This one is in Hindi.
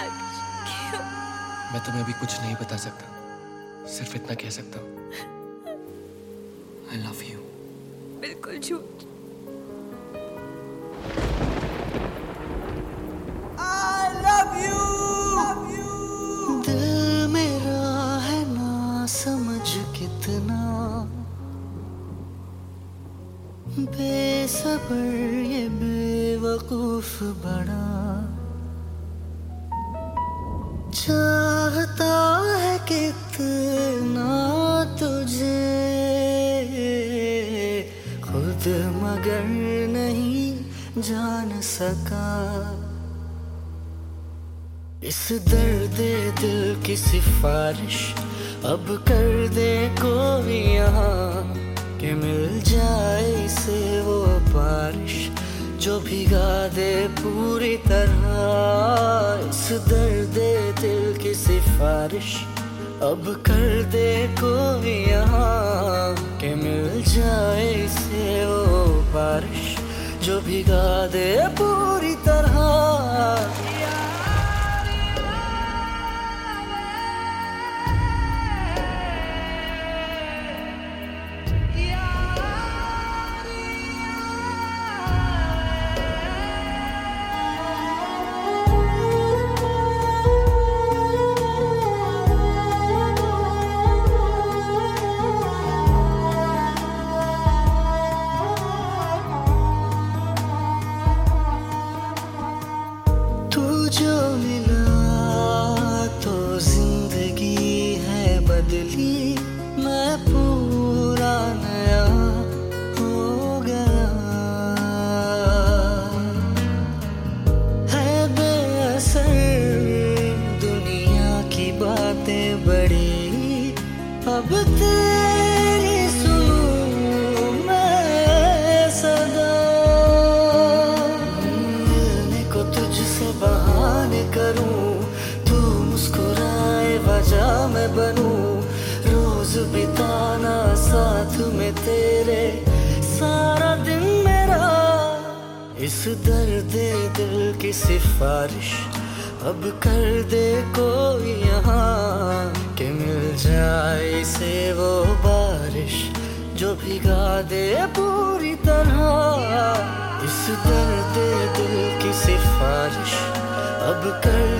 सच क्यों? मैं तुम्हें अभी कुछ नहीं बता सकता, सिर्फ इतना कह सकता हूँ, I love you। बिल्कुल झूठ। I love you। दिल मेरा है ना समझ कितना बेसब्र ये बेवकूफ बड़ा चाहता है कितना तुझे खुद मगर नहीं जान सका। इस दर्द दिल की सिफारिश अब कर दे कोई यहाँ कि मिल जाए इसे वो बारिश जो भिगा दे पूरी तरह। इस दर्द दिल की सिफारिश अब कर दे कोई यहाँ कि मिल जाए इसे वो बारिश जो भिगा दे पूरी तरह। जो मिला तो जिंदगी है बदली, मैं पूरा नया हो गया। है बेअसर दुनिया की बातें बड़ी, अब तेरी सुनूं मैं सदा। मिलने को तुझसे बहाने करूं, तू मुस्कुराए वजह मैं बनूं। रोज बिताना साथ में तेरे सारा दिन मेरा। इस दर्द दिल की सिफारिश अब कर दे कोई यहाँ कि मिल जाए इसे वो बारिश जो भिगा दे पूरी तरह। इस दर्द दिल की सिफारिश अब कर